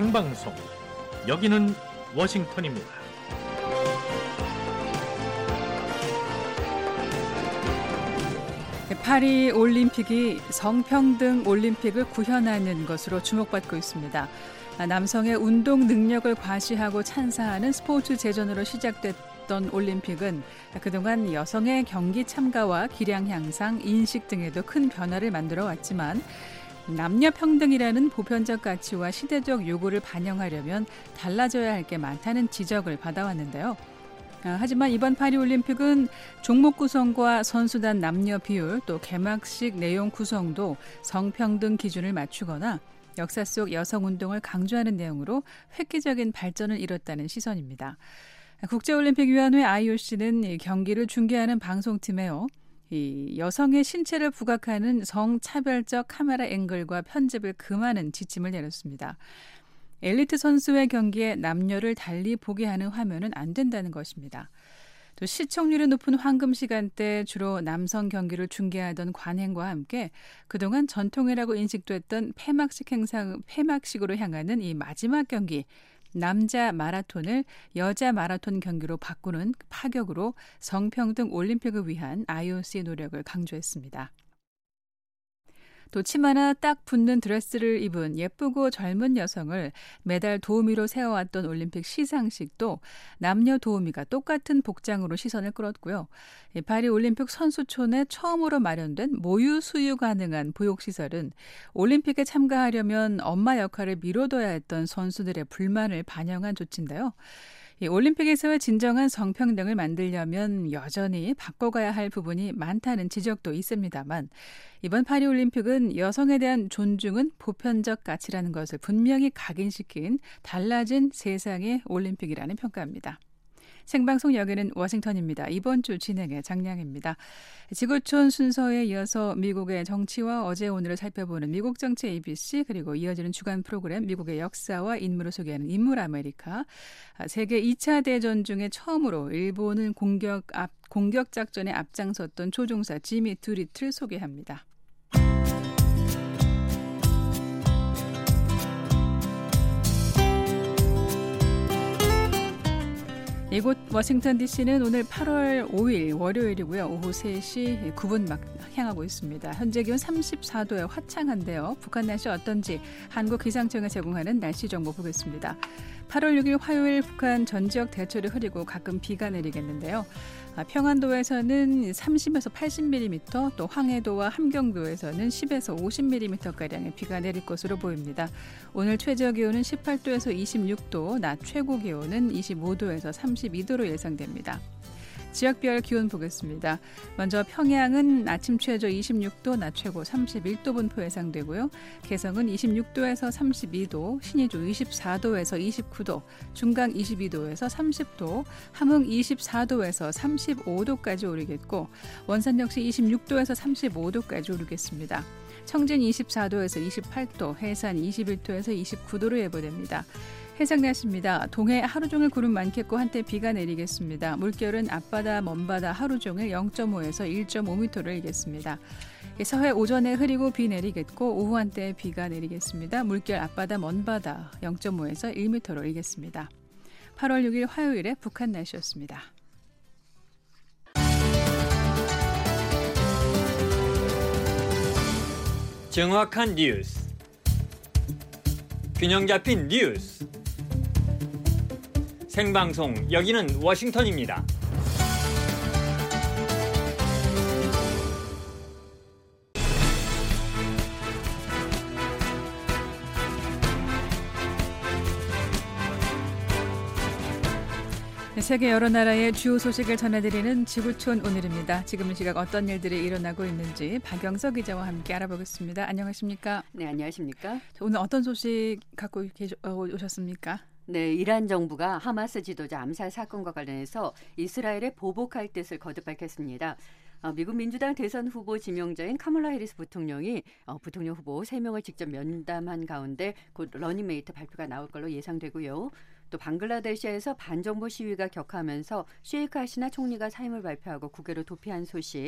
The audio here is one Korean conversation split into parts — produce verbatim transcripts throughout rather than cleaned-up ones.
생방송, 여기는 워싱턴입니다. 파리 올림픽이 성평등 올림픽을 구현하는 것으로 주목받고 있습니다. 남성의 운동 능력을 과시하고 찬사하는 스포츠 제전으로 시작됐던 올림픽은 그동안 여성의 경기 참가와 기량 향상, 인식 등에도 큰 변화를 만들어 왔지만 남녀 평등이라는 보편적 가치와 시대적 요구를 반영하려면 달라져야 할 게 많다는 지적을 받아왔는데요. 하지만 이번 파리올림픽은 종목 구성과 선수단 남녀 비율 또 개막식 내용 구성도 성평등 기준을 맞추거나 역사 속 여성운동을 강조하는 내용으로 획기적인 발전을 이뤘다는 시선입니다. 국제올림픽위원회 아이오씨는 경기를 중계하는 방송팀에요. 이 여성의 신체를 부각하는 성차별적 카메라 앵글과 편집을 금하는 지침을 내렸습니다. 엘리트 선수의 경기에 남녀를 달리 보게 하는 화면은 안 된다는 것입니다. 또 시청률이 높은 황금 시간대 주로 남성 경기를 중계하던 관행과 함께 그동안 전통이라고 인식됐던 폐막식 행사, 폐막식으로 향하는 이 마지막 경기, 남자 마라톤을 여자 마라톤 경기로 바꾸는 파격으로 성평등 올림픽을 위한 아이오씨 노력을 강조했습니다. 또 치마나 딱 붙는 드레스를 입은 예쁘고 젊은 여성을 매달 도우미로 세워왔던 올림픽 시상식도 남녀 도우미가 똑같은 복장으로 시선을 끌었고요. 파리 올림픽 선수촌에 처음으로 마련된 모유 수유 가능한 보육시설은 올림픽에 참가하려면 엄마 역할을 미뤄둬야 했던 선수들의 불만을 반영한 조치인데요. 이 올림픽에서의 진정한 성평등을 만들려면 여전히 바꿔가야 할 부분이 많다는 지적도 있습니다만 이번 파리올림픽은 여성에 대한 존중은 보편적 가치라는 것을 분명히 각인시킨 달라진 세상의 올림픽이라는 평가입니다. 생방송 여기는 워싱턴입니다. 이번 주 진행의 장량입니다. 지구촌 순서에 이어서 미국의 정치와 어제 오늘을 살펴보는 미국 정치 에이비씨 그리고 이어지는 주간 프로그램 미국의 역사와 인물을 소개하는 인물 아메리카. 세계 이 차 대전 중에 처음으로 일본은 공격 앞, 공격 작전에 앞장섰던 조종사 지미 드리트를 소개합니다. 이곳 워싱턴 디씨는 오늘 팔월 오일 월요일이고요. 오후 세 시 구 분 막 향하고 있습니다. 현재 기온 삼십사 도에 화창한데요. 북한 날씨 어떤지 한국기상청에 제공하는 날씨 정보 보겠습니다. 팔월 육일 화요일 북한 전 지역 대체로 흐리고 가끔 비가 내리겠는데요. 평안도에서는 삼십에서 팔십 밀리미터, 또 황해도와 함경도에서는 십에서 오십 밀리미터가량의 비가 내릴 것으로 보입니다. 오늘 최저 기온은 십팔 도에서 이십육 도, 낮 최고 기온은 이십오 도에서 삼십이 도로 예상됩니다. 지역별 기온 보겠습니다. 먼저 평양은 아침 최저 이십육 도, 낮 최고 삼십일 도 분포 예상되고요. 개성은 이십육 도에서 삼십이 도, 신의주 이십사 도에서 이십구 도, 중강 이십이 도에서 삼십 도, 함흥 이십사 도에서 삼십오 도까지 오르겠고 원산 역시 이십육 도에서 삼십오 도까지 오르겠습니다. 청진 이십사 도에서 이십팔 도, 해산 이십일 도에서 이십구 도로 예보됩니다. 해상 날씨입니다. 동해 하루 종일 구름 많겠고 한때 비가 내리겠습니다. 물결은 앞바다, 먼바다 하루 종일 영 점 오에서 일 점 오 미터를 일겠습니다. 서해 오전에 흐리고 비 내리겠고 오후 한때 비가 내리겠습니다. 물결 앞바다, 먼바다 영 점 오에서 일 미터로 일겠습니다. 팔월 육일 화요일에 북한 날씨였습니다. 정확한 뉴스, 균형 잡힌 뉴스, 생방송 여기는 워싱턴입니다. 세계 여러 나라의 주요 소식을 전해드리는 지구촌 오늘입니다. 지금 이 시각 어떤 일들이 일어나고 있는지 박영석 기자와 함께 알아보겠습니다. 안녕하십니까? 네, 안녕하십니까? 오늘 어떤 소식 갖고 계셔, 오셨습니까? 네, 이란 정부가 하마스 지도자 암살 사건과 관련해서 이스라엘에 보복할 뜻을 거듭 밝혔습니다. 어, 미국 민주당 대선 후보 지명자인 카멀라 해리스 부통령이 어, 부통령 후보 세 명을 직접 면담한 가운데 곧 러닝메이트 발표가 나올 걸로 예상되고요. 또 방글라데시에서 반정부 시위가 격화하면서 셰이크 하시나 총리가 사임을 발표하고 국외로 도피한 소식,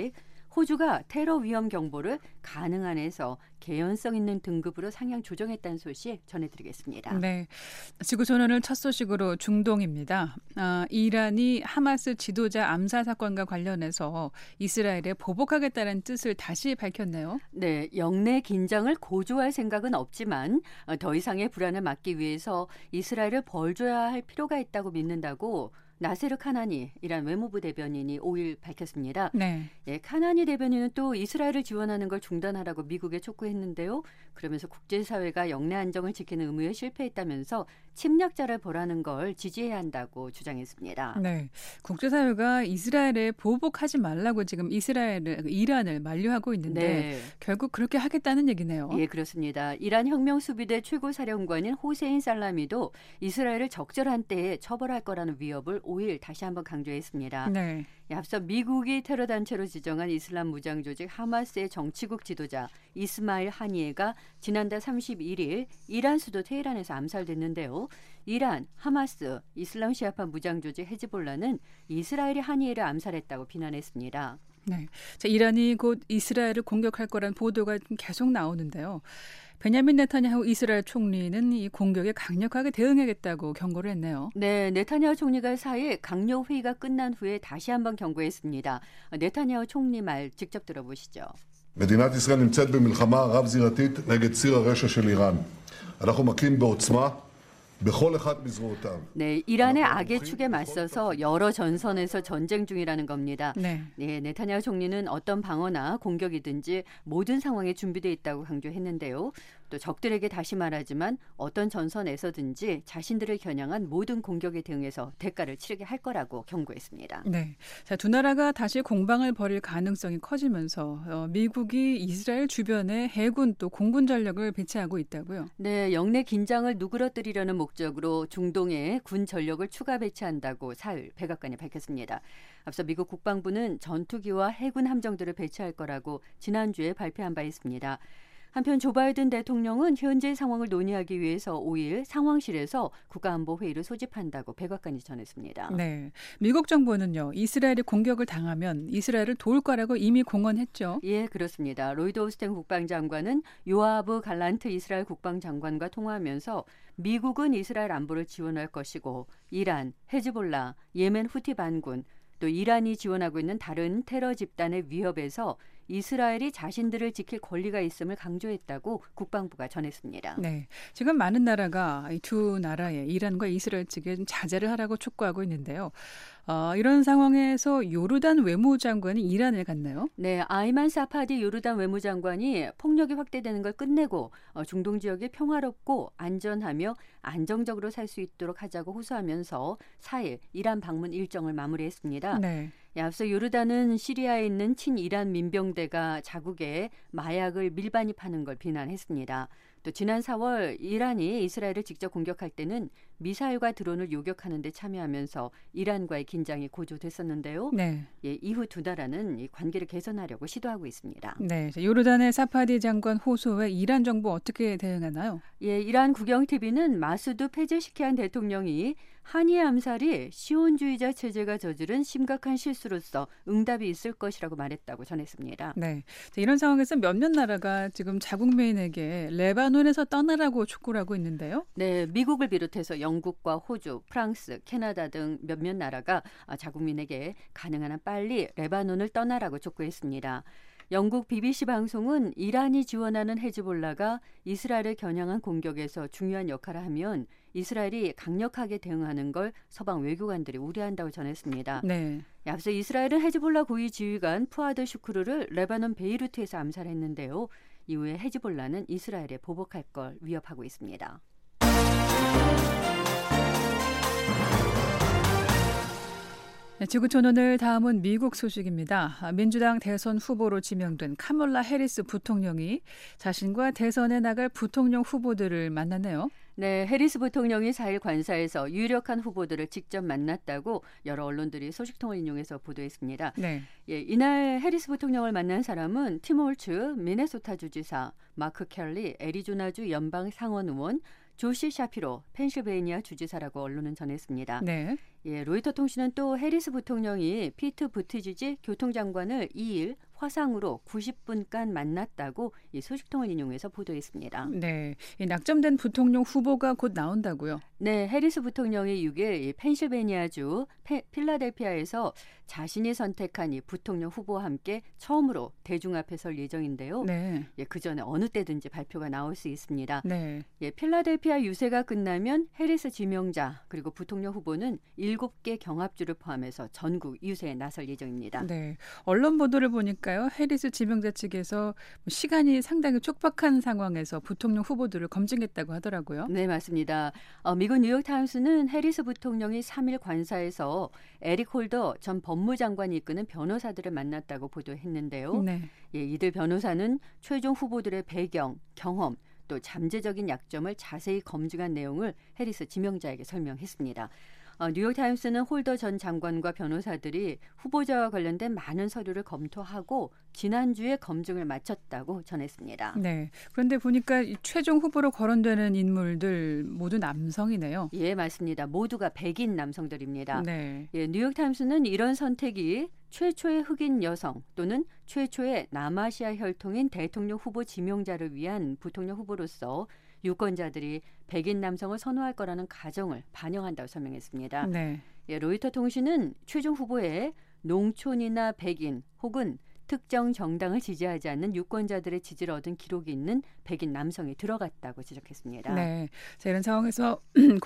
호주가 테러 위험 경보를 가능 한에서 개연성 있는 등급으로 상향 조정했다는 소식 전해드리겠습니다. 네, 지구촌오늘 첫 소식으로 중동입니다. 아, 이란이 하마스 지도자 암살 사건과 관련해서 이스라엘에 보복하겠다는 뜻을 다시 밝혔네요. 네, 영내 긴장을 고조할 생각은 없지만 더 이상의 불안을 막기 위해서 이스라엘을 벌줘야 할 필요가 있다고 믿는다고 나세르 카나니 이란 외무부 대변인이 오일 밝혔습니다. 네. 예, 카나니 대변인은 또 이스라엘을 지원하는 걸 중단하라고 미국에 촉구했는데요. 그러면서 국제사회가 영내 안정을 지키는 의무에 실패했다면서 침략자를 벌하는 걸 지지해야 한다고 주장했습니다. 네, 국제사회가 이스라엘에 보복하지 말라고 지금 이스라엘을 이란을 만류하고 있는데 네. 결국 그렇게 하겠다는 얘기네요. 예, 그렇습니다. 이란 혁명수비대 최고사령관인 호세인 살라미도 이스라엘을 적절한 때에 처벌할 거라는 위협을 오일 다시 한번 강조했습니다. 네. 앞서 미국이 테러 단체로 지정한 이슬람 무장 조직 하마스의 정치국 지도자 이스마일 하니에가 지난달 삼십일일 이란 수도 테헤란에서 암살됐는데요. 이란, 하마스, 이슬람 시아파 무장 조직 헤즈볼라는 이스라엘이 하니에를 암살했다고 비난했습니다. 네, 자, 이란이 곧 이스라엘을 공격할 거란 보도가 계속 나오는데요. 베냐민 네타냐후 이스라엘 총리는 이 공격에 강력하게 대응하겠다고 경고를 했네요. 네, 네타냐후 총리가 사일 강요 회의가 끝난 후에 다시 한번 경고했습니다. 네타냐후 총리 말 직접 들어보시죠. מדינת ישראל נמצאת במלחמה רב-זירתית נגד ציר הרשע של איראן. אנחנו מכים בעוצמה בכל אחד מזרועותיו. 네, 이란의 악의 축에 맞서서 여러 전선에서 전쟁 중이라는 겁니다. 네. 네, 네타냐후 총리는 어떤 방어나 공격이든지 모든 상황에 준비되어 있다고 강조했는데요. 또 적들에게 다시 말하지만 어떤 전선에서든지 자신들을 겨냥한 모든 공격에 대응해서 대가를 치르게 할 거라고 경고했습니다. 네, 자, 두 나라가 다시 공방을 벌일 가능성이 커지면서 어, 미국이 이스라엘 주변에 해군 또 공군 전력을 배치하고 있다고요. 네, 영내 긴장을 누그러뜨리려는 목적으로 중동에 군 전력을 추가 배치한다고 사흘 백악관이 밝혔습니다. 앞서 미국 국방부는 전투기와 해군 함정들을 배치할 거라고 지난주에 발표한 바 있습니다. 한편 조 바이든 대통령은 현재 상황을 논의하기 위해서 오일 상황실에서 국가안보회의를 소집한다고 백악관이 전했습니다. 네, 미국 정부는요, 이스라엘이 공격을 당하면 이스라엘을 도울 거라고 이미 공언했죠. 예, 그렇습니다. 로이드 오스틴 국방장관은 요아브 갈란트 이스라엘 국방장관과 통화하면서 미국은 이스라엘 안보를 지원할 것이고 이란, 헤즈볼라, 예멘 후티 반군, 또 이란이 지원하고 있는 다른 테러 집단의 위협에서 이스라엘이 자신들을 지킬 권리가 있음을 강조했다고 국방부가 전했습니다. 네, 지금 많은 나라가 이 두 나라의 이란과 이스라엘 측에 좀 자제를 하라고 촉구하고 있는데요. 어, 이런 상황에서 요르단 외무장관이 이란을 갔나요? 네, 아이만 사파디 요르단 외무장관이 폭력이 확대되는 걸 끝내고 어, 중동 지역이 평화롭고 안전하며 안정적으로 살 수 있도록 하자고 호소하면서 사일 이란 방문 일정을 마무리했습니다. 네. 앞서 요르단은 시리아에 있는 친이란 민병대가 자국에 마약을 밀반입하는 걸 비난했습니다. 또 지난 사월 이란이 이스라엘을 직접 공격할 때는 미사일과 드론을 요격하는 데 참여하면서 이란과의 긴장이 고조됐었는데요. 네. 예, 이후 두 나라는 이 관계를 개선하려고 시도하고 있습니다. 네, 요르단의 사파디 장관 호소에 이란 정부 어떻게 대응하나요? 예, 이란 국영티비는 마수드 페제시키안 대통령이 하니에 암살이 시온주의자 체제가 저지른 심각한 실수로서 응답이 있을 것이라고 말했다고 전했습니다. 네, 자, 이런 상황에서 몇몇 나라가 지금 자국민에게 레바논에서 떠나라고 촉구를 하고 있는데요. 네, 미국을 비롯해서 영국과 호주, 프랑스, 캐나다 등 몇몇 나라가 자국민에게 가능한 한 빨리 레바논을 떠나라고 촉구했습니다. 영국 비비씨 방송은 이란이 지원하는 헤즈볼라가 이스라엘을 겨냥한 공격에서 중요한 역할을 하면 이스라엘이 강력하게 대응하는 걸 서방 외교관들이 우려한다고 전했습니다. 네. 앞서 이스라엘은 헤즈볼라 고위 지휘관 푸아드 슈크루를 레바논 베이루트에서 암살했는데요. 이후에 헤즈볼라는 이스라엘에 보복할 걸 위협하고 있습니다. 네, 지구촌 오늘 다음은 미국 소식입니다. 민주당 대선 후보로 지명된 카멀라 해리스 부통령이 자신과 대선에 나갈 부통령 후보들을 만났네요. 네, 해리스 부통령이 사일 관사에서 유력한 후보들을 직접 만났다고 여러 언론들이 소식통을 인용해서 보도했습니다. 네. 예, 이날 해리스 부통령을 만난 사람은 팀 홀츠 미네소타 주지사, 마크 켈리 애리조나주 연방 상원 의원, 조시 샤피로 펜실베이니아 주지사라고 언론은 전했습니다. 네. 예, 로이터 통신은 또 해리스 부통령이 피트 부티지지 교통장관을 이 일 화상으로 구십 분간 만났다고 이 소식통을 인용해서 보도했습니다. 네, 이 낙점된 부통령 후보가 곧 나온다고요? 네, 해리스 부통령이 육 일 이 펜실베니아주 페, 필라델피아에서 자신이 선택한 이 부통령 후보와 함께 처음으로 대중 앞에 설 예정인데요. 네. 예, 그 전에 어느 때든지 발표가 나올 수 있습니다. 네. 예, 필라델피아 유세가 끝나면 해리스 지명자 그리고 부통령 후보는 일곱 개 경합주를 포함해서 전국 유세에 나설 예정입니다. 네, 언론 보도를 보니까요. 해리스 지명자 측에서 시간이 상당히 촉박한 상황에서 부통령 후보들을 검증했다고 하더라고요. 네, 맞습니다. 어, 미국 뉴욕타임스는 해리스 부통령이 삼 일 관사에서 에릭 홀더 전 법무장관이 이끄는 변호사들을 만났다고 보도했는데요. 네. 예, 이들 변호사는 최종 후보들의 배경, 경험, 또 잠재적인 약점을 자세히 검증한 내용을 해리스 지명자에게 설명했습니다. 어, 뉴욕타임스는 홀더 전 장관과 변호사들이 후보자와 관련된 많은 서류를 검토하고 지난주에 검증을 마쳤다고 전했습니다. 네. 그런데 보니까 이 최종 후보로 거론되는 인물들 모두 남성이네요. 예, 맞습니다. 모두가 백인 남성들입니다. 네. 예, 뉴욕타임스는 이런 선택이 최초의 흑인 여성 또는 최초의 남아시아 혈통인 대통령 후보 지명자를 위한 부통령 후보로서 유권자들이 백인 남성을 선호할 거라는 가정을 반영한다고 설명했습니다. 네. 예, 로이터 통신은 최종 후보에 농촌이나 백인 혹은 특정 정당을 지지하지 않는 유권자들의 지지를 얻은 기록이 있는 백인 남성이 들어갔다고 지적했습니다. 네. 자, 이런 상황에서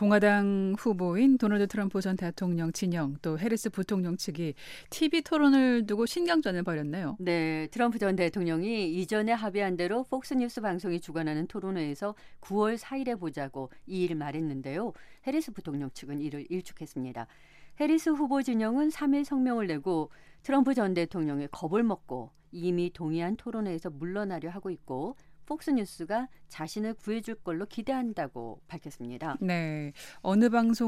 공화당 후보인 도널드 트럼프 전 대통령 진영 또 해리스 부통령 측이 티비 토론을 두고 신경전을 벌였네요. 네, 트럼프 전 대통령이 이전에 합의한 대로 폭스뉴스 방송이 주관하는 토론회에서 구월 사일에 보자고 이 일 말했는데요. 해리스 부통령 측은 이를 일축했습니다. 해리스 후보 진영은 삼 일 성명을 내고 트럼프 전 대통령의 겁을 먹고 이미 동의한 토론회에서 물러나려 하고 있고 폭스뉴스가 자신을 구해줄 걸로 기대한다고 밝혔습니다. 네, 어느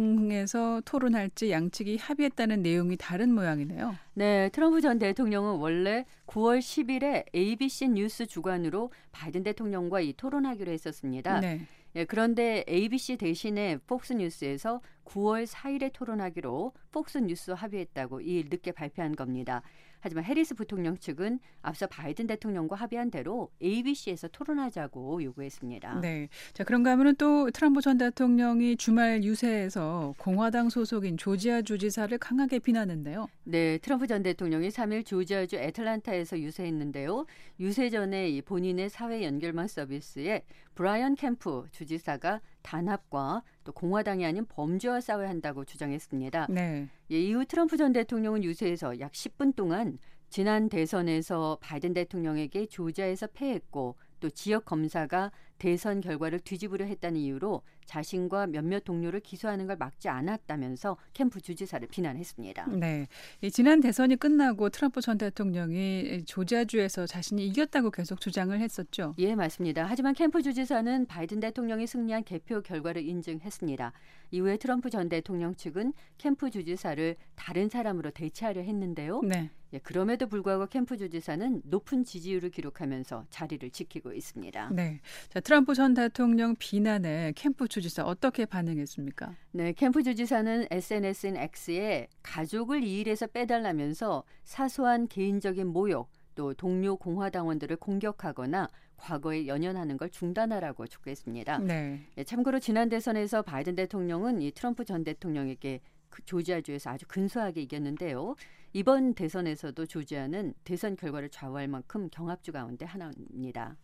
방송에서 토론할지 양측이 합의했다는 내용이 다른 모양이네요. 네, 트럼프 전 대통령은 원래 구월 십일에 에이비씨 뉴스 주관으로 바이든 대통령과 이 토론하기로 했었습니다. 네. 예, 그런데 에이비씨 대신에 폭스뉴스에서 구월 사일에 토론하기로 폭스뉴스 합의했다고 이 일 늦게 발표한 겁니다. 하지만 해리스 부통령 측은 앞서 바이든 대통령과 합의한 대로 에이비씨에서 토론하자고 요구했습니다. 네. 자, 그런가 하면은 또 트럼프 전 대통령이 주말 유세에서 공화당 소속인 조지아 주지사를 강하게 비난했는데요. 네, 트럼프 전 대통령이 삼 일 조지아주 애틀란타에서 유세했는데요. 유세 전에 이 본인의 사회 연결망 서비스에 브라이언 캠프 주지사가 단합과 또 공화당이 아닌 범죄와 싸워야 한다고 주장했습니다. 네. 예, 이후 트럼프 전 대통령은 유세에서 약 십 분 동안 지난 대선에서 바이든 대통령에게 조지아에서 패했고 또 지역 검사가 대선 결과를 뒤집으려 했다는 이유로 자신과 몇몇 동료를 기소하는 걸 막지 않았다면서 캠프 주지사를 비난했습니다. 네, 이 지난 대선이 끝나고 트럼프 전 대통령이 조지아주에서 자신이 이겼다고 계속 주장을 했었죠. 예, 맞습니다. 하지만 캠프 주지사는 바이든 대통령이 승리한 개표 결과를 인증했습니다. 이후에 트럼프 전 대통령 측은 캠프 주지사를 다른 사람으로 대체하려 했는데요. 네. 예, 그럼에도 불구하고 캠프 주지사는 높은 지지율을 기록하면서 자리를 지키고 있습니다. 네, 자, 트럼프 전 대통령 비난에 캠프 주지사 어떻게 반응했습니까? 네, 캠프 주지사는 에스엔에스인 X에 가족을 이 일에서 빼달라면서 사소한 개인적인 모욕, 또 동료 공화당원들을 공격하거나 과거에 연연하는 걸 중단하라고 촉구했습니다. 네. 예, 참고로 지난 대선에서 바이든 대통령은 이 트럼프 전 대통령에게 그 조지아주에서 아주 근소하게 이겼는데요. 이번 대선에서도 조지아는 대선 결과를 좌우할 만큼 경합주 가운데 하나입니다.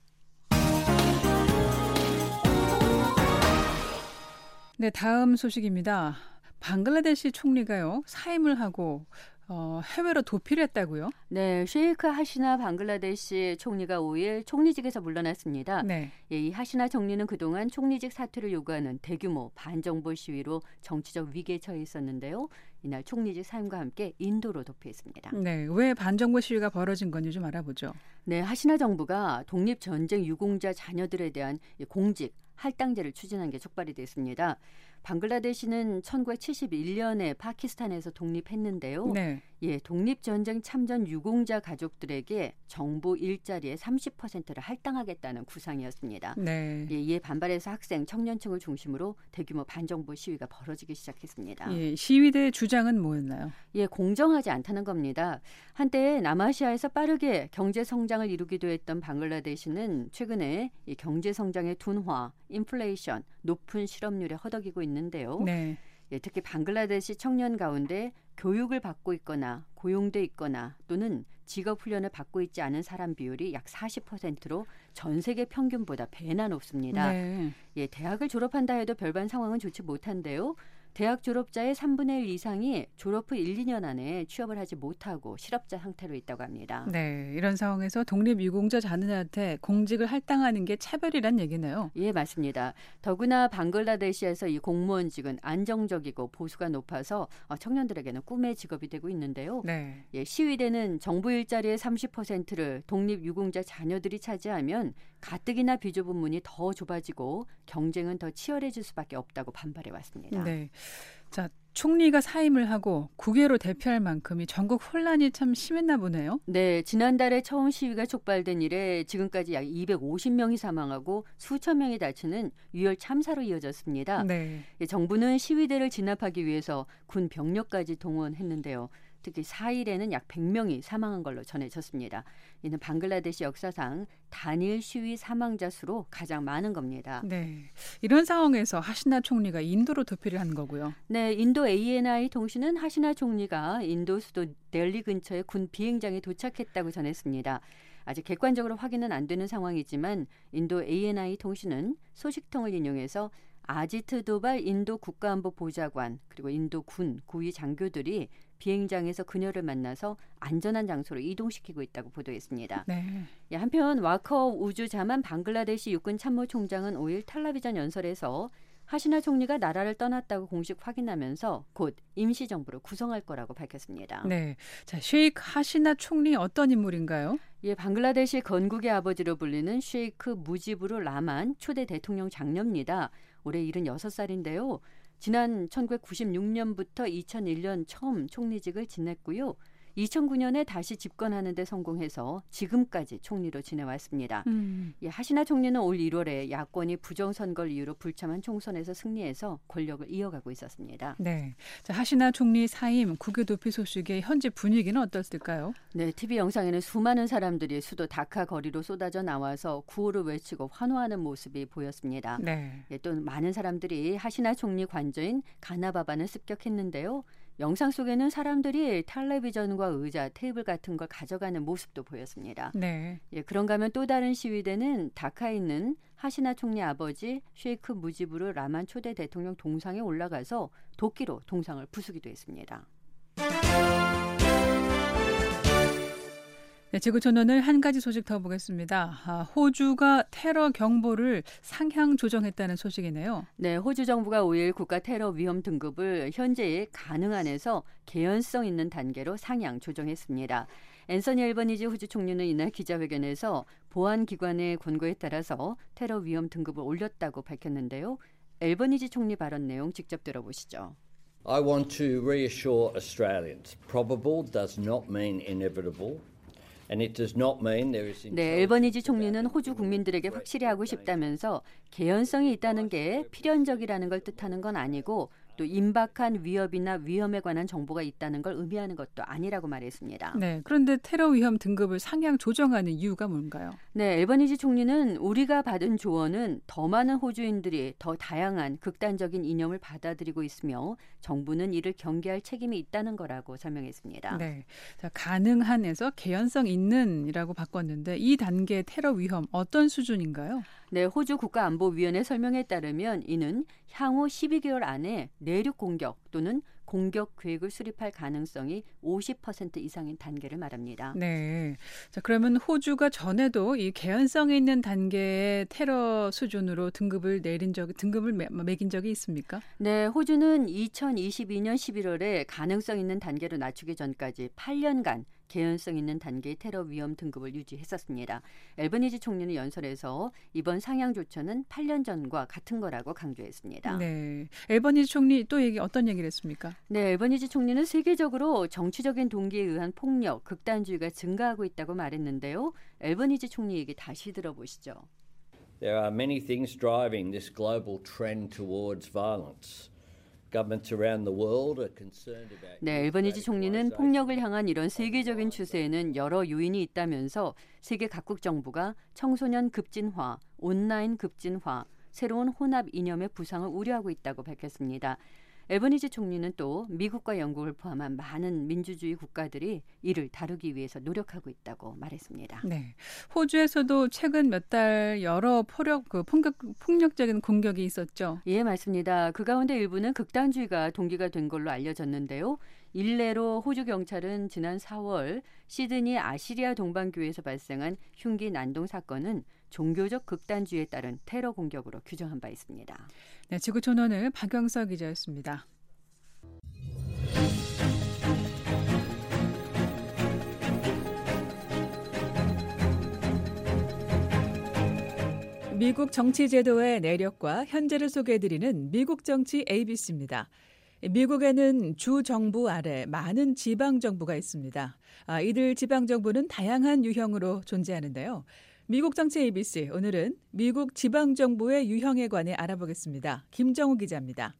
네, 다음 소식입니다. 방글라데시 총리가요, 사임을 하고 어, 해외로 도피를 했다고요? 네, 셰이크 하시나 방글라데시 총리가 오 일 총리직에서 물러났습니다. 네. 예, 이 하시나 총리는 그동안 총리직 사퇴를 요구하는 대규모 반정부 시위로 정치적 위기에 처해 있었는데요. 이날 총리직 사임과 함께 인도로 도피했습니다. 네, 왜 반정부 시위가 벌어진 건지 좀 알아보죠. 네, 하시나 정부가 독립전쟁 유공자 자녀들에 대한 공직, 할당제를 추진한 게 촉발이 됐습니다. 방글라데시는 천구백칠십일 년에 파키스탄에서 독립했는데요. 네. 예, 독립전쟁 참전 유공자 가족들에게 정부 일자리의 삼십 퍼센트를 할당하겠다는 구상이었습니다. 네. 예, 이에 반발해서 학생, 청년층을 중심으로 대규모 반정부 시위가 벌어지기 시작했습니다. 예, 시위대의 주장은 뭐였나요? 예, 공정하지 않다는 겁니다. 한때 남아시아에서 빠르게 경제 성장을 이루기도 했던 방글라데시는 최근에 이 경제 성장의 둔화, 인플레이션, 높은 실업률에 허덕이고 있는데요. 네. 예, 특히 방글라데시 청년 가운데 교육을 받고 있거나 고용돼 있거나 또는 직업 훈련을 받고 있지 않은 사람 비율이 약 사십 퍼센트로 전 세계 평균보다 배나 높습니다. 네. 예, 대학을 졸업한다 해도 별반 상황은 좋지 못한데요. 대학 졸업자의 삼분의 일 이상이 졸업 후 일, 이 년 안에 취업을 하지 못하고 실업자 상태로 있다고 합니다. 네, 이런 상황에서 독립유공자 자녀한테 공직을 할당하는 게 차별이란 얘기네요. 예, 맞습니다. 더구나 방글라데시에서 이 공무원직은 안정적이고 보수가 높아서 청년들에게는 꿈의 직업이 되고 있는데요. 네. 예, 시위대는 정부 일자리의 삼십 퍼센트를 독립유공자 자녀들이 차지하면 가뜩이나 비좁은 문이 더 좁아지고 경쟁은 더 치열해질 수밖에 없다고 반발해 왔습니다. 네. 자, 총리가 사임을 하고 국외로 대표할 만큼 이 전국 혼란이 참 심했나 보네요. 네, 지난달에 처음 시위가 촉발된 이래 지금까지 약 이백오십 명이 사망하고 수천 명이 다치는 유혈 참사로 이어졌습니다. 네. 예, 정부는 시위대를 진압하기 위해서 군 병력까지 동원했는데요. 특히 사 일에는 약 백 명이 사망한 걸로 전해졌습니다. 이는 방글라데시 역사상 단일 시위 사망자 수로 가장 많은 겁니다. 네. 이런 상황에서 하시나 총리가 인도로 도피를 한 거고요. 네, 인도 에이엔아이 통신은 하시나 총리가 인도 수도 델리 근처의 군 비행장에 도착했다고 전했습니다. 아직 객관적으로 확인은 안 되는 상황이지만 인도 에이엔아이 통신은 소식통을 인용해서 아지트 도발 인도 국가안보보좌관 그리고 인도 군 고위 장교들이 비행장에서 그녀를 만나서 안전한 장소로 이동시키고 있다고 보도했습니다. 네. 예, 한편 와커 우주자만 방글라데시 육군 참모총장은 오 일 텔라비전 연설에서 하시나 총리가 나라를 떠났다고 공식 확인하면서 곧 임시정부를 구성할 거라고 밝혔습니다. 네. 자, 셰이크 하시나 총리 어떤 인물인가요? 예, 방글라데시 건국의 아버지로 불리는 셰이크 무지부르 라만 초대 대통령 장녀입니다. 올해 일흔여섯 살인데요. 지난 천구백구십육 년부터 이천일 년 처음 총리직을 지냈고요. 이천구 년에 다시 집권하는 데 성공해서 지금까지 총리로 지내왔습니다. 음. 예, 하시나 총리는 올 일월에 야권이 부정선거를 이유로 불참한 총선에서 승리해서 권력을 이어가고 있었습니다. 네. 자, 하시나 총리 사임 국외 도피 소식의 현재 분위기는 어떻을까요? 네, 티비 영상에는 수많은 사람들이 수도 다카 거리로 쏟아져 나와서 구호를 외치고 환호하는 모습이 보였습니다. 네. 예, 또 많은 사람들이 하시나 총리 관저인 가나바반을 습격했는데요. 영상 속에는 사람들이 텔레비전과 의자, 테이블 같은 걸 가져가는 모습도 보였습니다. 네. 예, 그런가 하면 또 다른 시위대는 다카에 있는 하시나 총리 아버지 셰이크 무지부르 라만 초대 대통령 동상에 올라가서 도끼로 동상을 부수기도 했습니다. 네, 지구촌 오늘 한 가지 소식 더 보겠습니다. 아, 호주가 테러 경보를 상향 조정했다는 소식이네요. 네, 호주 정부가 오 일 국가 테러 위험 등급을 현재의 가능한에서 개연성 있는 단계로 상향 조정했습니다. 앤서니 앨버니지 호주 총리는 이날 기자회견에서 보안기관의 권고에 따라서 테러 위험 등급을 올렸다고 밝혔는데요. 앨버니지 총리 발언 내용 직접 들어보시죠. I want to reassure Australians. Probable does not mean inevitable. 네, 앨버니지 총리는 호주 국민들에게 확실히 하고 싶다면서 개연성이 있다는 게 필연적이라는 걸 뜻하는 건 아니고 또 임박한 위협이나 위험에 관한 정보가 있다는 걸 의미하는 것도 아니라고 말했습니다. 네, 그런데 테러 위험 등급을 상향 조정하는 이유가 뭔가요? 네, 앨버니지 총리는 우리가 받은 조언은 더 많은 호주인들이 더 다양한 극단적인 이념을 받아들이고 있으며 정부는 이를 경계할 책임이 있다는 거라고 설명했습니다. 네, 자, 가능한에서 개연성 있는이라고 바꿨는데 이 단계의 테러 위험 어떤 수준인가요? 네, 호주 국가안보위원회 설명에 따르면 이는 향후 십이 개월 안에 내륙 공격 또는 공격 계획을 수립할 가능성이 오십 퍼센트 이상인 단계를 말합니다. 네. 자, 그러면 호주가 전에도 이 개연성 있는 단계의 테러 수준으로 등급을 내린 적, 등급을 매, 매긴 적이 있습니까? 네, 호주는 이천이십이 년 십일월에 가능성 있는 단계로 낮추기 전까지 팔 년간 개연성 있는 단계의 테러 위험 등급을 유지했었습니다. 앨버니지 총리는 연설에서 이번 상향 조처는 팔 년 전과 같은 거라고 강조했습니다. 네, 앨버니지 총리 또 얘기 어떤 얘기를 했습니까? 네, 앨버니지 총리는 세계적으로 정치적인 동기에 의한 폭력, 극단주의가 증가하고 있다고 말했는데요. 앨버니지 총리 얘기 다시 들어보시죠. There are many things driving this global trend towards violence. Governments around the world are concerned about. 네, 앨버니지 총리는 폭력을 향한 이런 세계적인 추세에는 여러 요인이 있다면서 세계 각국 정부가 청소년 급진화, 온라인 급진화, 새로운 혼합 이념의 부상을 우려하고 있다고 밝혔습니다. 앨버니지 총리는 또 미국과 영국을 포함한 많은 민주주의 국가들이 이를 다루기 위해서 노력하고 있다고 말했습니다. 네, 호주에서도 최근 몇 달 여러 폭력, 그 폭력, 폭력적인 공격이 있었죠. 예, 맞습니다. 그 가운데 일부는 극단주의가 동기가 된 걸로 알려졌는데요. 일례로 호주 경찰은 지난 사월 시드니 아시리아 동방교회에서 발생한 흉기 난동 사건은 종교적 극단주의에 따른 테러 공격으로 규정한 바 있습니다. 네, 지구촌오늘 박영서 기자였습니다. 미국 정치 제도의 내력과 현재를 소개해드리는 미국 정치 에이비씨입니다. 미국에는 주 정부 아래 많은 지방 정부가 있습니다. 아, 이들 지방 정부는 다양한 유형으로 존재하는데요. 미국 정치 에이비씨, 오늘은 미국 지방 정부의 유형에 관해 알아보겠습니다. 김정우 기자입니다.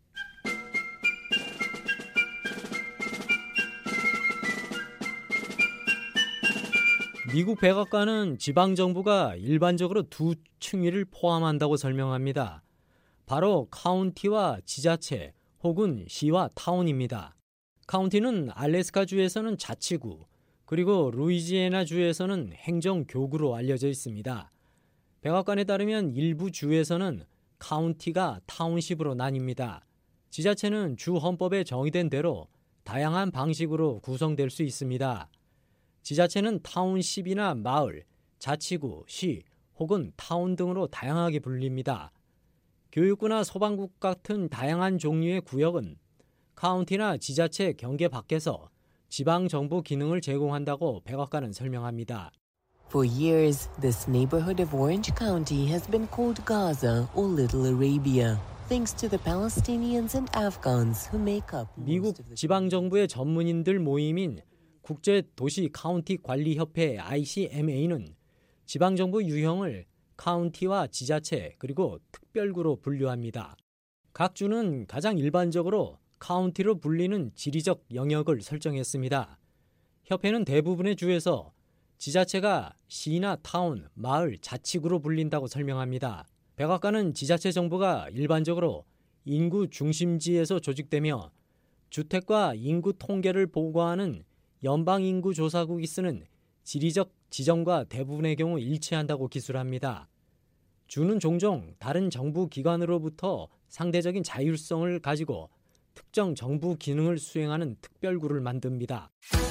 미국 백악관은 지방정부가 일반적으로 두 층위를 포함한다고 설명합니다. 바로 카운티와 지자체 혹은 시와 타운입니다. 카운티는 알래스카주에서는 자치구, 그리고 루이지애나주에서는 행정교구로 알려져 있습니다. 백악관에 따르면 일부 주에서는 카운티가 타운십으로 나뉩니다. 지자체는 주 헌법에 정의된 대로 다양한 방식으로 구성될 수 있습니다. 지자체는 타운십이나 마을, 자치구, 시 혹은 타운 등으로 다양하게 불립니다. 교육구나 소방국 같은 다양한 종류의 구역은 카운티나 지자체 경계 밖에서 지방정부 기능을 제공한다고 백악관은 설명합니다. For years, this neighborhood of Orange County has been called Gaza or Little Arabia, thanks to the Palestinians and Afghans who make up. 미국 지방정부의 전문인들 모임인 국제도시 카운티 관리협회 아이씨엠에이는 지방정부 유형을 카운티와 지자체 그리고 특별구로 분류합니다. 각 주는 가장 일반적으로 카운티로 불리는 지리적 영역을 설정했습니다. 협회는 대부분의 주에서 지자체가 시나 타운, 마을, 자치구로 불린다고 설명합니다. 백악관은 지자체 정부가 일반적으로 인구 중심지에서 조직되며 주택과 인구 통계를 보고하는 연방인구조사국이 쓰는 지리적 지정과 대부분의 경우 일치한다고 기술합니다. 주는 종종 다른 정부 기관으로부터 상대적인 자율성을 가지고 특정 정부 기능을 수행하는 특별구를 만듭니다.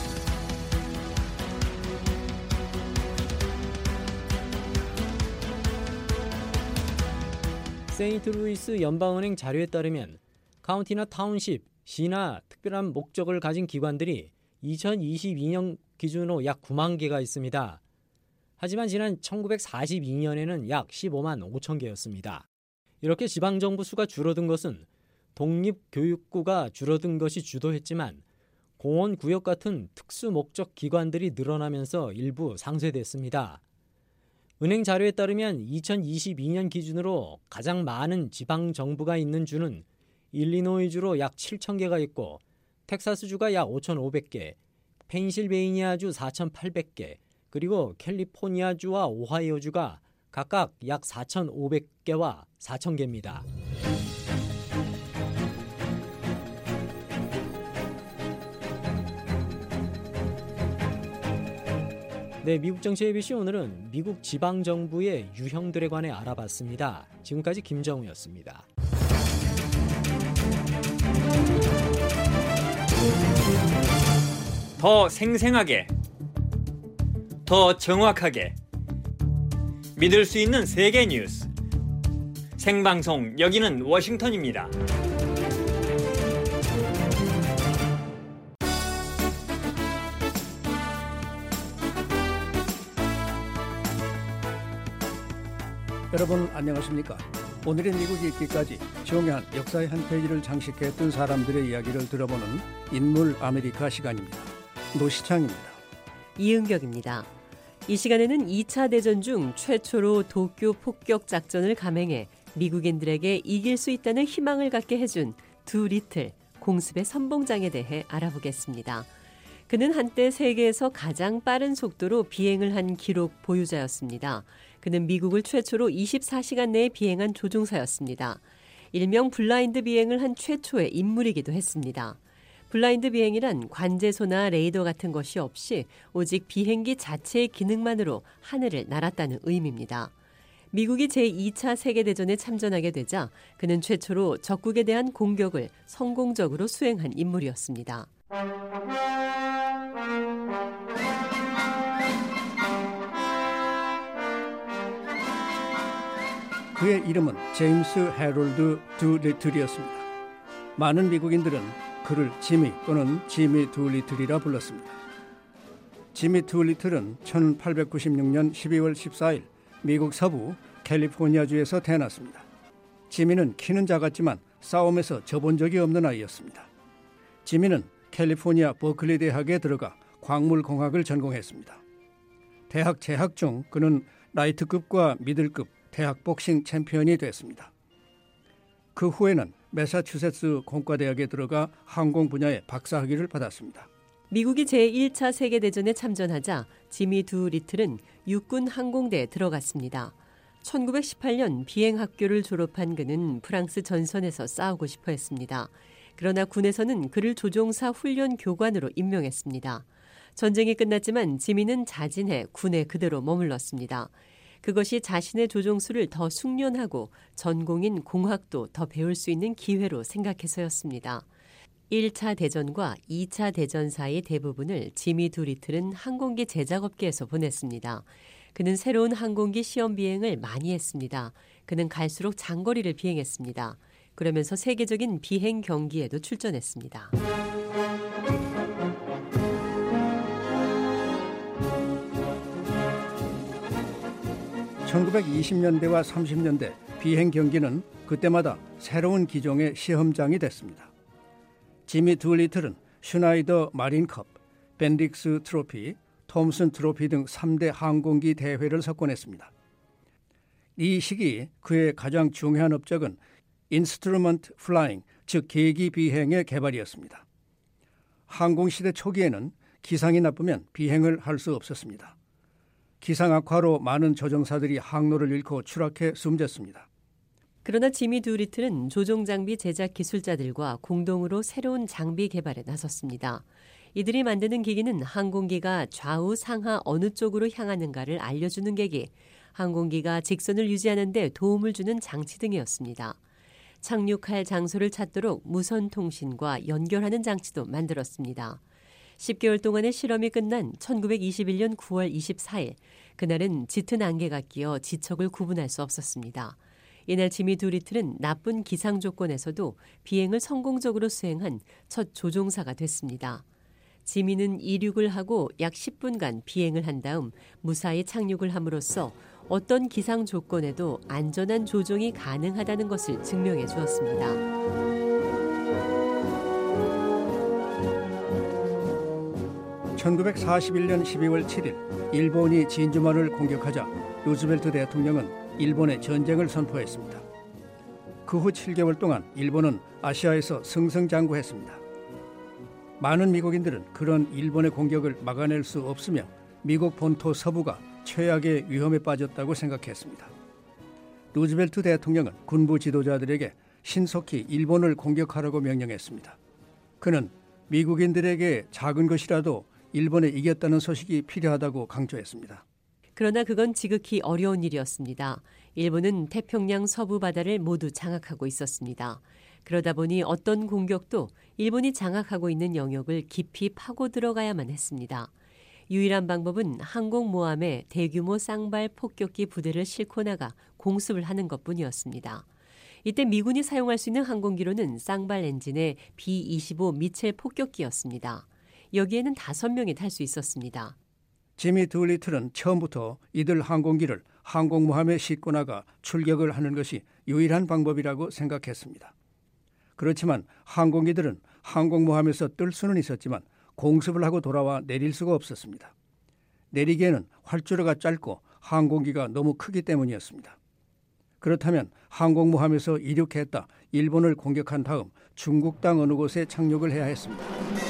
세인트루이스 연방은행 자료에 따르면 카운티나 타운십, 시나 특별한 목적을 가진 기관들이 이천이십이 년 기준으로 약 구만 개가 있습니다. 하지만 지난 천구백사십이 년에는 약 십오만 오천 개였습니다. 이렇게 지방정부 수가 줄어든 것은 독립교육구가 줄어든 것이 주도했지만 공원구역 같은 특수목적 기관들이 늘어나면서 일부 상쇄됐습니다. 은행 자료에 따르면 이천이십이 년 기준으로 가장 많은 지방정부가 있는 주는 일리노이주로 약 칠천 개가 있고 텍사스주가 약 오천오백 개, 펜실베이니아주 사천팔백 개, 그리고 캘리포니아주와 오하이오주가 각각 약 사천오백 개와 사천 개입니다. 네, 미국 정치 에이비씨 오늘은 미국 지방정부의 유형들에 관해 알아봤습니다. 지금까지 김정우였습니다. 더 생생하게, 더 정확하게 믿을 수 있는 세계 뉴스. 생방송 여기는 워싱턴입니다. 여러분 안녕하십니까? 오늘의 미국이 있기까지 중요한 역사의 한 페이지를 장식했던 사람들의 이야기를 들어보는 인물 아메리카 시간입니다. 노시창입니다. 이은경입니다. 이 시간에는 이 차 대전 중 최초로 도쿄 폭격 작전을 감행해 미국인들에게 이길 수 있다는 희망을 갖게 해준 두 리틀 공습의 선봉장에 대해 알아보겠습니다. 그는 한때 세계에서 가장 빠른 속도로 비행을 한 기록 보유자였습니다. 그는 미국을 최초로 이십사 시간 내에 비행한 조종사였습니다. 일명 블라인드 비행을 한 최초의 인물이기도 했습니다. 블라인드 비행이란 관제소나 레이더 같은 것이 없이 오직 비행기 자체의 기능만으로 하늘을 날았다는 의미입니다. 미국이 제이 차 세계대전에 참전하게 되자 그는 최초로 적국에 대한 공격을 성공적으로 수행한 인물이었습니다. 그의 이름은 제임스 해롤드 두 리틀이었습니다. 많은 미국인들은 그를 지미 또는 지미 두 리틀이라 불렀습니다. 지미 두 리틀은 천팔백구십육 년 십이월 십사일 미국 서부 캘리포니아주에서 태어났습니다. 지미는 키는 작았지만 싸움에서 져본 적이 없는 아이였습니다. 지미는 캘리포니아 버클리 대학에 들어가 광물공학을 전공했습니다. 대학 재학 중 그는 라이트급과 미들급 대학 복싱 챔피언이 됐습니다. 그 후에는 매사추세츠 공과대학에 들어가 항공 분야의 박사학위를 받았습니다. 미국이 제일 차 세계대전에 참전하자 지미 두 리틀은 육군 항공대에 들어갔습니다. 천구백십팔 년 비행학교를 졸업한 그는 프랑스 전선에서 싸우고 싶어 했습니다. 그러나 군에서는 그를 조종사 훈련 교관으로 임명했습니다. 전쟁이 끝났지만 지미는 자진해 군에 그대로 머물렀습니다. 그것이 자신의 조종수를 더 숙련하고 전공인 공학도 더 배울 수 있는 기회로 생각해서였습니다. 일 차 대전과 이 차 대전 사이 대부분을 지미 두 리틀은 항공기 제작업계에서 보냈습니다. 그는 새로운 항공기 시험 비행을 많이 했습니다. 그는 갈수록 장거리를 비행했습니다. 그러면서 세계적인 비행 경기에도 출전했습니다. 천구백이십 년대와 삼십 년대 비행 경기는 그때마다 새로운 기종의 시험장이 됐습니다. 지미 두 리틀은 슈나이더 마린컵, 벤딕스 트로피, 톰슨 트로피 등 삼 대 항공기 대회를 석권했습니다. 이 시기 그의 가장 중요한 업적은 인스트루먼트 플라잉, 즉 계기 비행의 개발이었습니다. 항공시대 초기에는 기상이 나쁘면 비행을 할 수 없었습니다. 기상 악화로 많은 조종사들이 항로를 잃고 추락해 숨졌습니다. 그러나 지미 두 리틀은 조종장비 제작 기술자들과 공동으로 새로운 장비 개발에 나섰습니다. 이들이 만드는 기기는 항공기가 좌우 상하 어느 쪽으로 향하는가를 알려주는 계기, 항공기가 직선을 유지하는 데 도움을 주는 장치 등이었습니다. 착륙할 장소를 찾도록 무선 통신과 연결하는 장치도 만들었습니다. 십 개월 동안의 실험이 끝난 천구백이십일 년 구월 이십사일, 그날은 짙은 안개가 끼어 지척을 구분할 수 없었습니다. 이날 지미 두 리틀은 나쁜 기상 조건에서도 비행을 성공적으로 수행한 첫 조종사가 됐습니다. 지미는 이륙을 하고 약 십 분간 비행을 한 다음 무사히 착륙을 함으로써 어떤 기상 조건에도 안전한 조종이 가능하다는 것을 증명해 주었습니다. 천구백사십일 년 십이월 칠일 일본이 진주만을 공격하자 루즈벨트 대통령은 일본에 전쟁을 선포했습니다. 그 후 칠 개월 동안 일본은 아시아에서 승승장구했습니다. 많은 미국인들은 그런 일본의 공격을 막아낼 수 없으며 미국 본토 서부가 최악의 위험에 빠졌다고 생각했습니다. 루즈벨트 대통령은 군부 지도자들에게 신속히 일본을 공격하라고 명령했습니다. 그는 미국인들에게 작은 것이라도 일본에 이겼다는 소식이 필요하다고 강조했습니다. 그러나 그건 지극히 어려운 일이었습니다. 일본은 태평양 서부 바다를 모두 장악하고 있었습니다. 그러다 보니 어떤 공격도 일본이 장악하고 있는 영역을 깊이 파고 들어가야만 했습니다. 유일한 방법은 항공모함에 대규모 쌍발 폭격기 부대를 싣고 나가 공습을 하는 것뿐이었습니다. 이때 미군이 사용할 수 있는 항공기로는 쌍발 엔진의 비 이십오 미첼 폭격기였습니다. 여기에는 다섯 명이 탈 수 있었습니다. 지미 둘리틀은 처음부터 이들 항공기를 항공모함에 싣고 나가 출격을 하는 것이 유일한 방법이라고 생각했습니다. 그렇지만 항공기들은 항공모함에서 뜰 수는 있었지만 공습을 하고 돌아와 내릴 수가 없었습니다. 내리기에는 활주로가 짧고 항공기가 너무 크기 때문이었습니다. 그렇다면 항공모함에서 이륙했다 일본을 공격한 다음 중국 땅 어느 곳에 착륙을 해야 했습니다.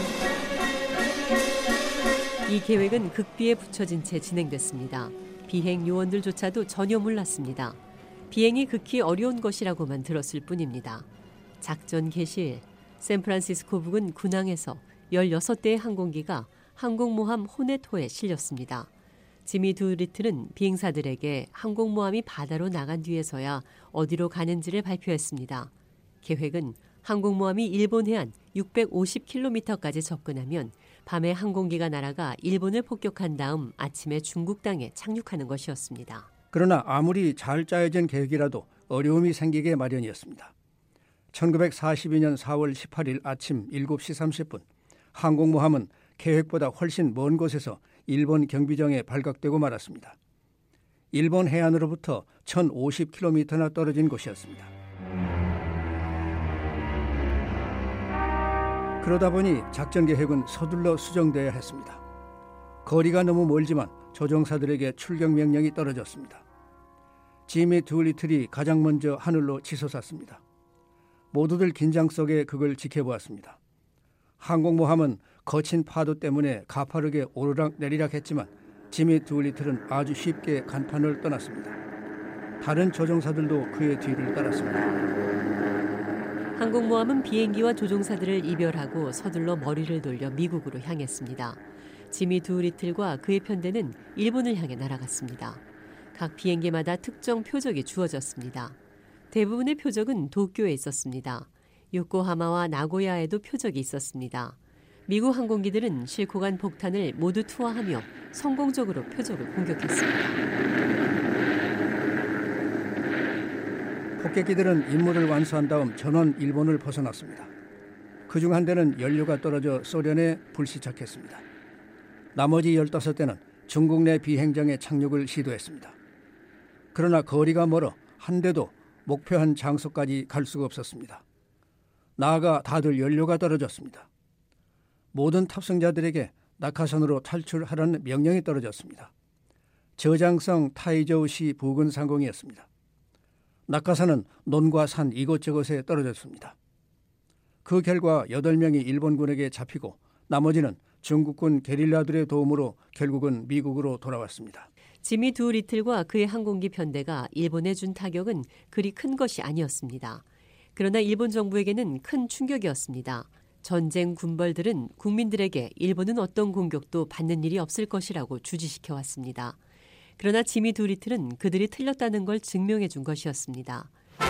이 계획은 극비에 붙여진 채 진행됐습니다. 비행 요원들조차도 전혀 몰랐습니다. 비행이 극히 어려운 것이라고만 들었을 뿐입니다. 작전 개시일 샌프란시스코 부근 군항에서 열여섯 대의 항공기가 항공모함 호네토에 실렸습니다. 지미 둘리틀은 비행사들에게 항공모함이 바다로 나간 뒤에서야 어디로 가는지를 발표했습니다. 계획은 항공모함이 일본 해안 육백오십 킬로미터까지 접근하면 밤에 항공기가 날아가 일본을 폭격한 다음 아침에 중국 땅에 착륙하는 것이었습니다. 그러나 아무리 잘 짜여진 계획이라도 어려움이 생기게 마련이었습니다. 천구백사십이 년 사월 십팔일 아침 일곱 시 삼십 분 항공모함은 계획보다 훨씬 먼 곳에서 일본 경비정에 발각되고 말았습니다. 일본 해안으로부터 천오십 킬로미터나 떨어진 곳이었습니다. 그러다 보니 작전 계획은 서둘러 수정되어야 했습니다. 거리가 너무 멀지만 조종사들에게 출격 명령이 떨어졌습니다. 지미 둘리틀이 가장 먼저 하늘로 치솟았습니다. 모두들 긴장 속에 그걸 지켜보았습니다. 항공모함은 거친 파도 때문에 가파르게 오르락 내리락 했지만 지미 둘리틀은 아주 쉽게 간판을 떠났습니다. 다른 조종사들도 그의 뒤를 따랐습니다. 항공모함은 비행기와 조종사들을 이별하고 서둘러 머리를 돌려 미국으로 향했습니다. 지미 둘리틀과 그의 편대는 일본을 향해 날아갔습니다. 각 비행기마다 특정 표적이 주어졌습니다. 대부분의 표적은 도쿄에 있었습니다. 요코하마와 나고야에도 표적이 있었습니다. 미국 항공기들은 싣고 간 폭탄을 모두 투하하며 성공적으로 표적을 공격했습니다. 폭격기들은 임무를 완수한 다음 전원 일본을 벗어났습니다. 그중 한 대는 연료가 떨어져 소련에 불시착했습니다. 나머지 열다섯 대는 중국 내 비행장에 착륙을 시도했습니다. 그러나 거리가 멀어 한 대도 목표한 장소까지 갈 수가 없었습니다. 나아가 다들 연료가 떨어졌습니다. 모든 탑승자들에게 낙하산으로 탈출하라는 명령이 떨어졌습니다. 저장성 타이저우시 부근 상공이었습니다. 낙하산은 논과 산 이곳저곳에 떨어졌습니다. 그 결과 여덟 명이 일본군에게 잡히고 나머지는 중국군 게릴라들의 도움으로 결국은 미국으로 돌아왔습니다. 지미 둘리틀과 그의 항공기 편대가 일본에 준 타격은 그리 큰 것이 아니었습니다. 그러나 일본 정부에게는 큰 충격이었습니다. 전쟁 군벌들은 국민들에게 일본은 어떤 공격도 받는 일이 없을 것이라고 주지시켜 왔습니다. 그러나 지미 둘리틀은 그들이 틀렸다는 걸 증명해 준 것이었습니다.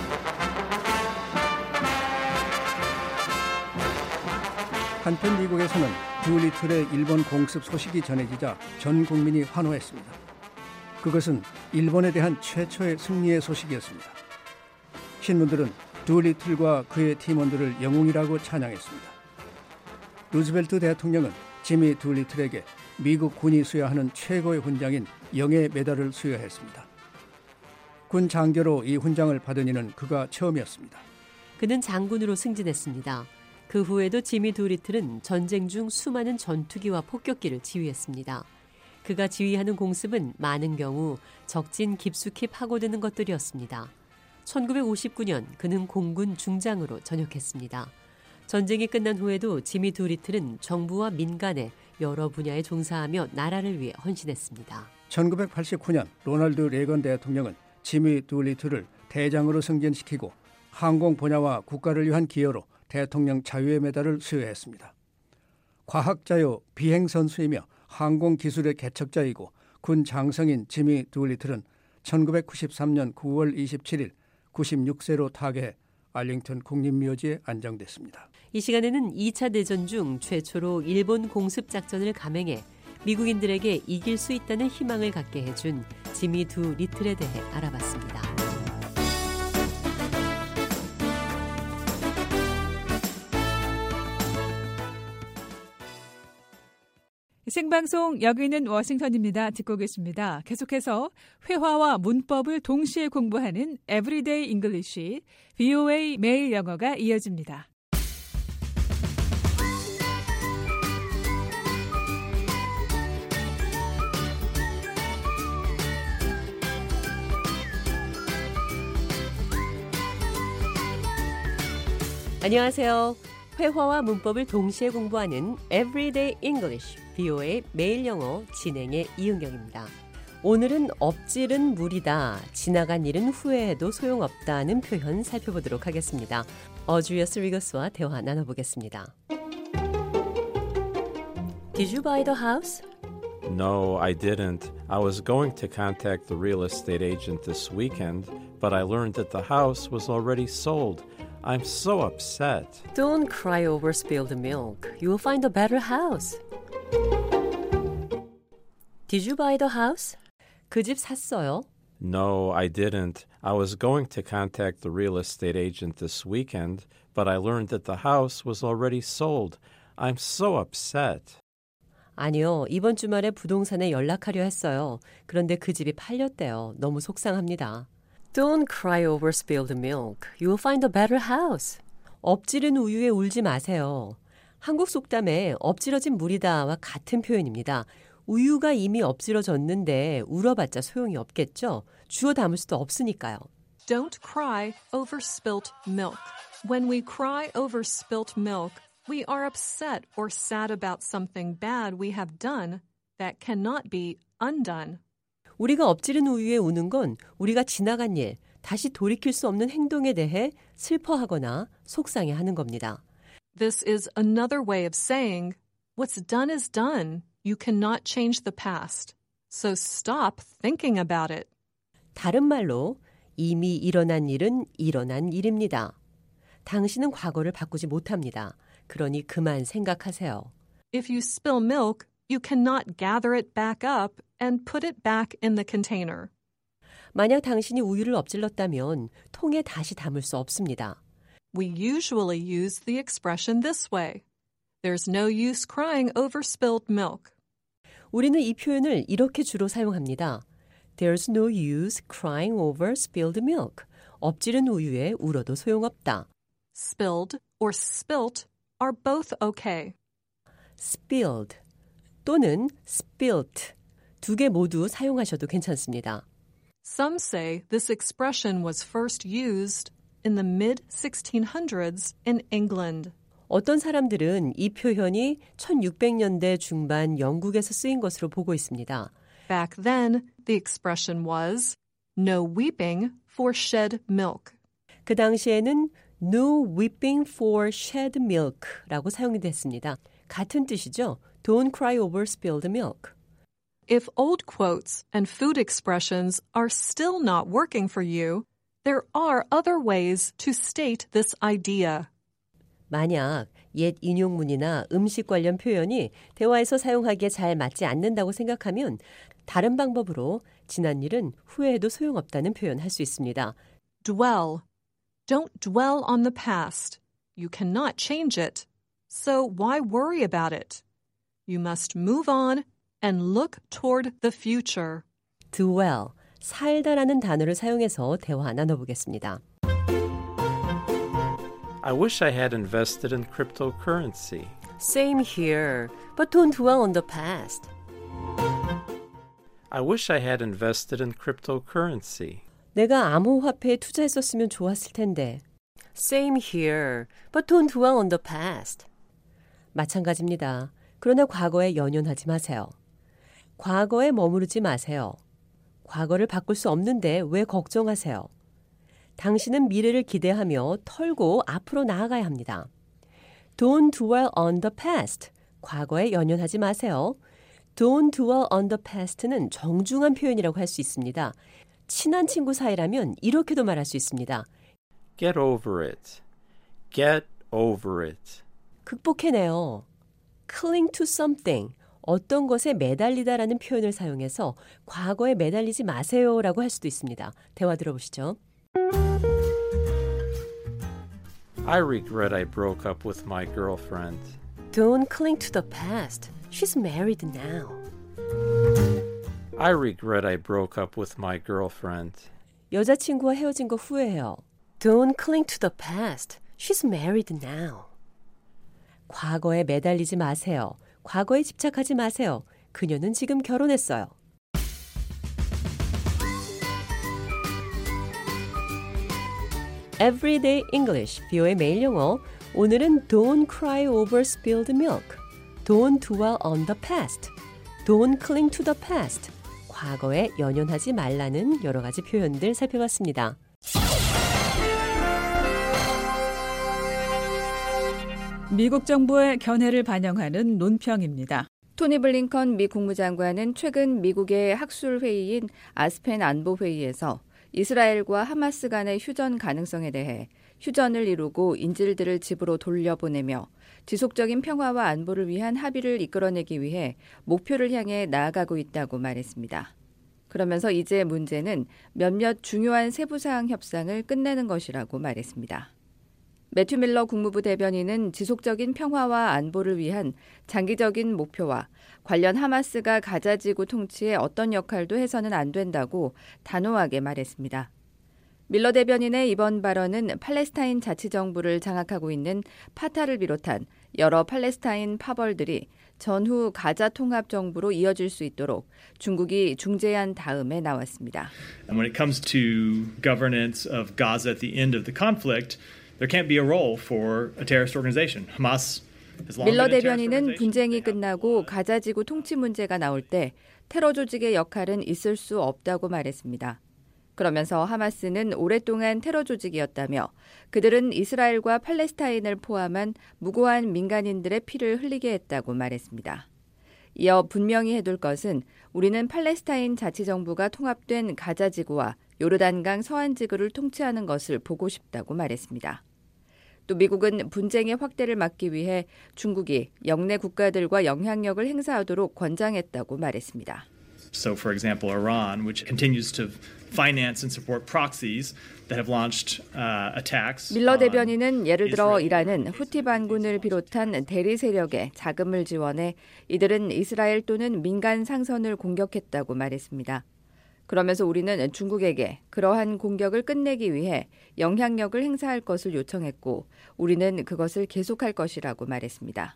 한편 미국에서는 둘리틀의 일본 공습 소식이 전해지자 전 국민이 환호했습니다. 그것은 일본에 대한 최초의 승리의 소식이었습니다. 신문들은 둘리틀과 그의 팀원들을 영웅이라고 찬양했습니다. 루즈벨트 대통령은 지미 둘리틀에게 미국 군이 수여하는 최고의 훈장인 영예 메달을 수여했습니다. 군 장교로 이 훈장을 받은 이는 그가 처음이었습니다. 그는 장군으로 승진했습니다. 그 후에도 지미 둘리틀은 전쟁 중 수많은 전투기와 폭격기를 지휘했습니다. 그가 지휘하는 공습은 많은 경우 적진 깊숙이 파고드는 것들이었습니다. 천구백오십구 년 그는 공군 중장으로 전역했습니다. 전쟁이 끝난 후에도 지미 둘리틀은 정부와 민간에 여러 분야에 종사하며 나라를 위해 헌신했습니다. 천구백팔십구 년 로널드 레건 대통령은 지미 둘리틀을 대장으로 승진시키고 항공 분야와 국가를 위한 기여로 대통령 자유의 메달을 수여했습니다. 과학자요 비행선수이며 항공기술의 개척자이고 군 장성인 지미 둘리틀은 천구백구십삼 년 구월 이십칠일 구십육 세로 타계해 알링턴 국립묘지에 안장됐습니다. 이 시간에는 이 차 대전 중 최초로 일본 공습 작전을 감행해 미국인들에게 이길 수 있다는 희망을 갖게 해준 지미 두 리틀에 대해 알아봤습니다. 생방송 여기는 워싱턴입니다. 듣고 계십니다. 계속해서 회화와 문법을 동시에 공부하는 Everyday English, 브이오에이 매일 영어가 이어집니다. 안녕하세요. 회화와 문법을 동시에 공부하는 Everyday English, 브이오에이 매일 영어 진행의 이은경입니다. 오늘은 엎질은 물이다, 지나간 일은 후회해도 소용없다는 표현 살펴보도록 하겠습니다. 어주리어스 리거스와 대화 나눠보겠습니다. Did you buy the house? No, I didn't. I was going to contact the real estate agent this weekend, but I learned that the house was already sold. I'm so upset. Don't cry over spilled milk. You'll find a better house. Did you buy the house? 그 집 샀어요? No, I didn't. I was going to contact the real estate agent this weekend, but I learned that the house was already sold. I'm so upset. 아니요, 이번 주말에 부동산에 연락하려 했어요. 그런데 그 집이 팔렸대요. 너무 속상합니다. Don't cry over spilled milk. You'll find a better house. 엎질은 우유에 울지 마세요. 한국 속담에 엎질러진 물이다와 같은 표현입니다. 우유가 이미 엎질러졌는데 울어봤자 소용이 없겠죠. 주워 담을 수도 없으니까요. Don't cry over spilt milk. When we cry over spilt milk, we are upset or sad about something bad we have done that cannot be undone. 우리가 엎지른 우유에 우는 건 우리가 지나간 일, 다시 돌이킬 수 없는 행동에 대해 슬퍼하거나 속상해하는 겁니다. This is another way of saying, what's done is done. You cannot change the past. So stop thinking about it. 다른 말로 이미 일어난 일은 일어난 일입니다. 당신은 과거를 바꾸지 못합니다. 그러니 그만 생각하세요. If you spill milk, you cannot gather it back up and put it back in the container. 만약 당신이 우유를 엎질렀다면 통에 다시 담을 수 없습니다. We usually use the expression this way. There's no use crying over spilled milk. 우리는 이 표현을 이렇게 주로 사용합니다. There's no use crying over spilled milk. 엎지른 우유에 울어도 소용없다. Spilled or spilt are both okay. spilled 또는 spilt 두 개 모두 사용하셔도 괜찮습니다. Some say this expression was first used in the mid sixteen hundreds in England. 어떤 사람들은 이 표현이 천육백 년대 중반 영국에서 쓰인 것으로 보고 있습니다. Back then, the expression was no weeping for shed milk. 그 당시에는 no weeping for shed milk라고 사용이 됐습니다. 같은 뜻이죠. Don't cry over spilled milk. If old quotes and food expressions are still not working for you, there are other ways to state this idea. 만약 옛 인용문이나 음식 관련 표현이 대화에서 사용하기에 잘 맞지 않는다고 생각하면 다른 방법으로 지난 일은 후회해도 소용없다는 표현 할 수 있습니다. Dwell. Don't dwell on the past. You cannot change it. So why worry about it? You must move on and look toward the future. dwell, 살다라는 단어를 사용해서 대화 나눠보겠습니다. I wish I had invested in cryptocurrency. Same here, but don't dwell on the past. I wish I had invested in cryptocurrency. 내가 암호화폐에 투자했었으면 좋았을 텐데. Same here, but don't dwell on the past. 마찬가지입니다. 그러나 과거에 연연하지 마세요. 과거에 머무르지 마세요. 과거를 바꿀 수 없는데 왜 걱정하세요? 당신은 미래를 기대하며 털고 앞으로 나아가야 합니다. Don't dwell on the past. 과거에 연연하지 마세요. Don't dwell on the past는 정중한 표현이라고 할 수 있습니다. 친한 친구 사이라면 이렇게도 말할 수 있습니다. Get over it. Get over it. 극복해내요. Cling to something. 어떤 것에 매달리다라는 표현을 사용해서 과거에 매달리지 마세요라고 할 수도 있습니다. 대화 들어보시죠. I regret I broke up with my girlfriend. Don't cling to the past. She's married now. I regret I broke up with my girlfriend. 여자친구와 헤어진 거 후회해요. Don't cling to the past. She's married now. 과거에 매달리지 마세요. 과거에 집착하지 마세요. 그녀는 지금 결혼했어요. Everyday English, 비오의 매일 영어. 오늘은 Don't cry over spilled milk. Don't dwell on the past. Don't cling to the past. 과거에 연연하지 말라는 여러 가지 표현들 살펴봤습니다. 미국 정부의 견해를 반영하는 논평입니다. 토니 블링컨 미 국무장관은 최근 미국의 학술 회의인 아스펜 안보 회의에서 이스라엘과 하마스 간의 휴전 가능성에 대해 휴전을 이루고 인질들을 집으로 돌려보내며 지속적인 평화와 안보를 위한 합의를 이끌어내기 위해 목표를 향해 나아가고 있다고 말했습니다. 그러면서 이제 문제는 몇몇 중요한 세부사항 협상을 끝내는 것이라고 말했습니다. 매튜 밀러 국무부 대변인은 지속적인 평화와 안보를 위한 장기적인 목표와 관련 하마스가 가자지구 통치에 어떤 역할도 해서는 안 된다고 단호하게 말했습니다. 밀러 대변인의 이번 발언은 팔레스타인 자치정부를 장악하고 있는 파타를 비롯한 여러 팔레스타인 파벌들이 전후 가자 통합 정부로 이어질 수 있도록 중국이 중재한 다음에 나왔습니다. And when it comes to governance of Gaza at the end of the conflict, there can't be a role for a terrorist organization. Hamas has long been 밀러 a terrorist 대변인은 organization. 분쟁이 끝나고 가자지구 통치 문제가 나올 때 테러 조직의 역할은 있을 수 없다고 말했습니다. 그러면서 하마스는 오랫동안 테러 조직이었다며 그들은 이스라엘과 팔레스타인을 포함한 무고한 민간인들의 피를 흘리게 했다고 말했습니다. 이어 분명히 해둘 것은 우리는 팔레스타인 자치정부가 통합된 가자지구와 요르단강 서안지구를 통치하는 것을 보고 싶다고 말했습니다. 또 미국은 분쟁의 확대를 막기 위해 중국이 영내 국가들과 영향력을 행사하도록 권장했다고 말했습니다. So, for example, Iran, which continues to finance and support proxies that have launched uh, attacks. 밀러 대변인은 예를 들어 이란은 후티 반군을 비롯한 대리 세력에 자금을 지원해 이들은 이스라엘 또는 민간 상선을 공격했다고 말했습니다. 그러면서 우리는 중국에게 그러한 공격을 끝내기 위해 영향력을 행사할 것을 요청했고 우리는 그것을 계속할 것이라고 말했습니다.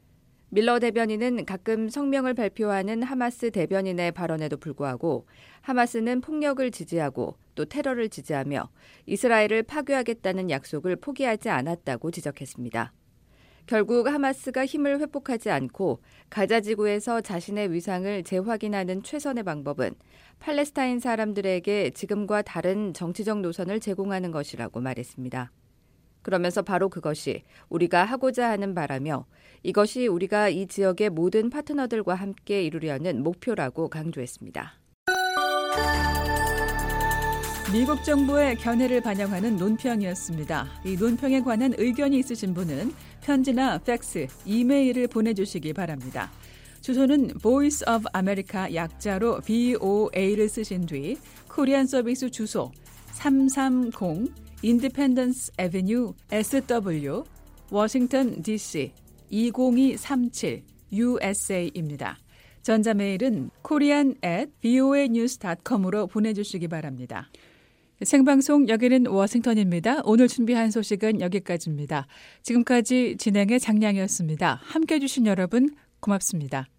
밀러 대변인은 가끔 성명을 발표하는 하마스 대변인의 발언에도 불구하고 하마스는 폭력을 지지하고 또 테러를 지지하며 이스라엘을 파괴하겠다는 약속을 포기하지 않았다고 지적했습니다. 결국 하마스가 힘을 회복하지 않고 가자지구에서 자신의 위상을 재확인하는 최선의 방법은 팔레스타인 사람들에게 지금과 다른 정치적 노선을 제공하는 것이라고 말했습니다. 그러면서 바로 그것이 우리가 하고자 하는 바라며 이것이 우리가 이 지역의 모든 파트너들과 함께 이루려는 목표라고 강조했습니다. 미국 정부의 견해를 반영하는 논평이었습니다. 이 논평에 관한 의견이 있으신 분은 편지나 팩스, 이메일을 보내주시기 바랍니다. 주소는 Voice of America 약자로 브이오에이를 쓰신 뒤 코리안 서비스 주소 삼삼공 인디펜던스 애비뉴 에스더블유 워싱턴 디씨 이공이삼칠 유에스에이입니다. 전자메일은 korean at voanews dot com으로 보내주시기 바랍니다. 생방송 여기는 워싱턴입니다. 오늘 준비한 소식은 여기까지입니다. 지금까지 진행의 장량이었습니다. 함께해 주신 여러분 고맙습니다.